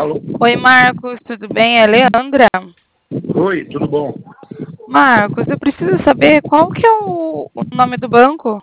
Alô? Oi, Marcos, tudo bem? É Leandra. Oi, tudo bom? Marcos, eu preciso saber qual que é o nome do banco?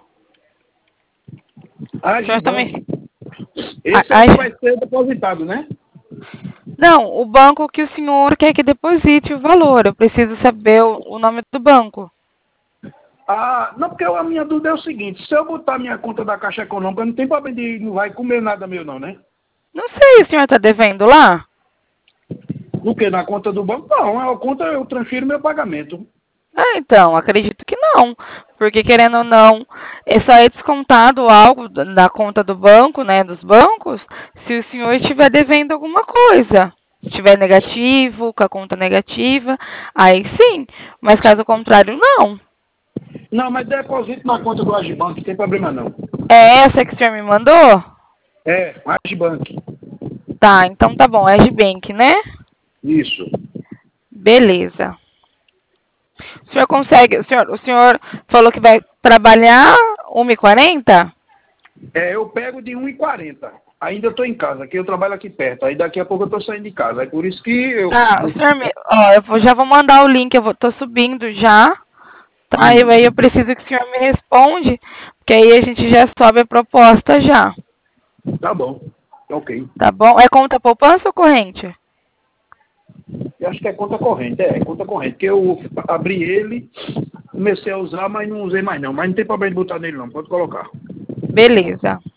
O senhor tá Agibank. me... Esse é o que vai ser depositado, né? Não, o banco que o senhor quer que deposite o valor. Eu preciso saber o nome do banco. Ah, não, porque a minha dúvida é o seguinte, se eu botar minha conta da Caixa Econômica, não tem problema de não vai comer nada meu não, né? Não sei, o senhor está devendo lá? No que? Na conta do banco? Não, a conta eu transfiro meu pagamento. Ah, então, acredito que não. Porque, querendo ou não, só é descontado algo da conta do banco, né, dos bancos, se o senhor estiver devendo alguma coisa. Se estiver negativo, com a conta negativa, aí sim. Mas caso contrário, não. Não, mas deposito na conta do Agibank, não tem problema não. É essa que o senhor me mandou? É, Agibank. Tá, então tá bom. É Bank, né? Isso. Beleza. O senhor consegue, o senhor falou que vai trabalhar 1h40? É, eu pego de 1,40. Ainda estou em casa, que eu trabalho aqui perto. Aí daqui a pouco eu estou saindo de casa. É por isso que eu... Ah, o senhor me... Ó, já vou mandar o link, tô subindo já, tá? E aí eu preciso que o senhor me responde, porque aí a gente já sobe a proposta já, Tá bom. Ok. tá bom? É conta poupança ou corrente? Eu acho que é conta corrente, é conta corrente. Que eu abri ele, comecei a usar, mas não usei mais não. Mas não tem problema de botar nele não, pode colocar. Beleza.